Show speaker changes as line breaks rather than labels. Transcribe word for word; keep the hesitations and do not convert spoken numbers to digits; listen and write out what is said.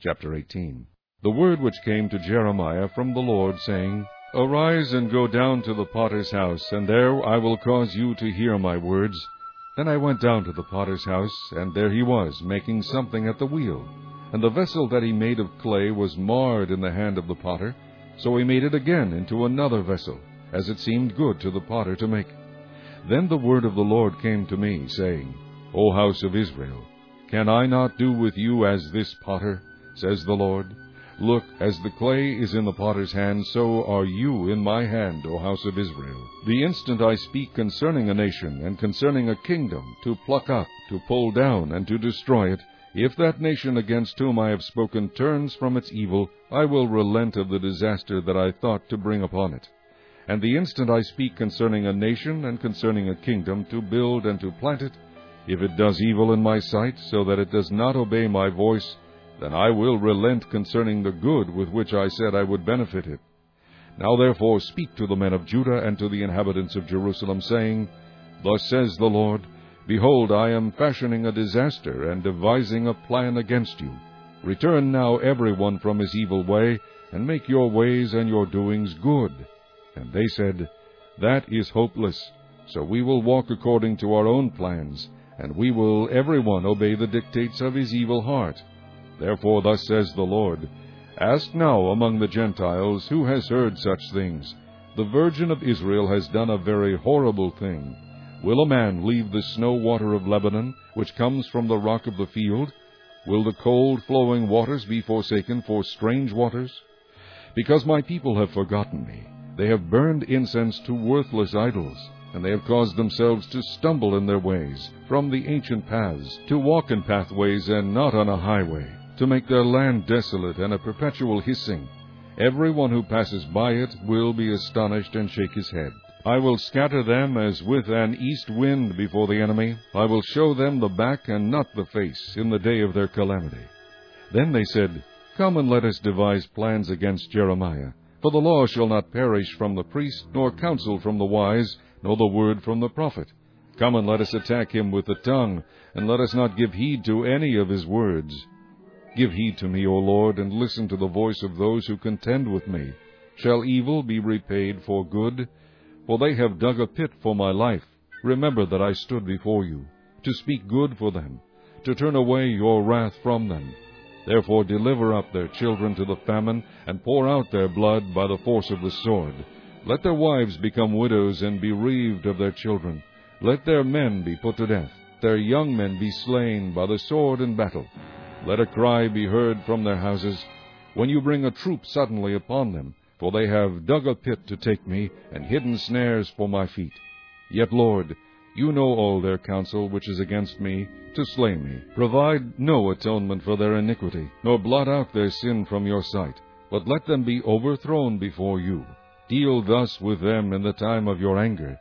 Chapter eighteen. The word which came to Jeremiah from the Lord, saying, Arise and go down to the potter's house, and there I will cause you to hear my words. Then I went down to the potter's house, and there he was, making something at the wheel. And the vessel that he made of clay was marred in the hand of the potter. So he made it again into another vessel, as it seemed good to the potter to make. Then the word of the Lord came to me, saying, O house of Israel, can I not do with you as this potter, says the Lord? Look, as the clay is in the potter's hand, so are you in my hand, O house of Israel. The instant I speak concerning a nation, and concerning a kingdom, to pluck up, to pull down, and to destroy it, if that nation against whom I have spoken turns from its evil, I will relent of the disaster that I thought to bring upon it. And the instant I speak concerning a nation, and concerning a kingdom, to build and to plant it, if it does evil in my sight, so that it does not obey my voice, then I will relent concerning the good with which I said I would benefit it. Now therefore speak to the men of Judah and to the inhabitants of Jerusalem, saying, Thus says the Lord, Behold, I am fashioning a disaster, and devising a plan against you. Return now every one from his evil way, and make your ways and your doings good. And they said, That is hopeless, so we will walk according to our own plans, and we will every one obey the dictates of his evil heart. Therefore thus says the Lord, Ask now among the Gentiles, who has heard such things? The Virgin of Israel has done a very horrible thing. Will a man leave the snow water of Lebanon, which comes from the rock of the field? Will the cold flowing waters be forsaken for strange waters? Because my people have forgotten me, they have burned incense to worthless idols, and they have caused themselves to stumble in their ways, from the ancient paths, to walk in pathways and not on a highway, to make their land desolate and a perpetual hissing. Every one who passes by it will be astonished and shake his head. I will scatter them as with an east wind before the enemy. I will show them the back and not the face in the day of their calamity. Then they said, Come and let us devise plans against Jeremiah. For the law shall not perish from the priest, nor counsel from the wise, nor the word from the prophet. Come and let us attack him with the tongue, and let us not give heed to any of his words. Give heed to me, O Lord, and listen to the voice of those who contend with me. Shall evil be repaid for good? For they have dug a pit for my life. Remember that I stood before you, to speak good for them, to turn away your wrath from them. Therefore deliver up their children to the famine, and pour out their blood by the force of the sword. Let their wives become widows and bereaved of their children. Let their men be put to death, their young men be slain by the sword in battle. Let a cry be heard from their houses, when you bring a troop suddenly upon them, for they have dug a pit to take me, and hidden snares for my feet. Yet, Lord, you know all their counsel which is against me, to slay me. Provide no atonement for their iniquity, nor blot out their sin from your sight, but let them be overthrown before you. Deal thus with them in the time of your anger,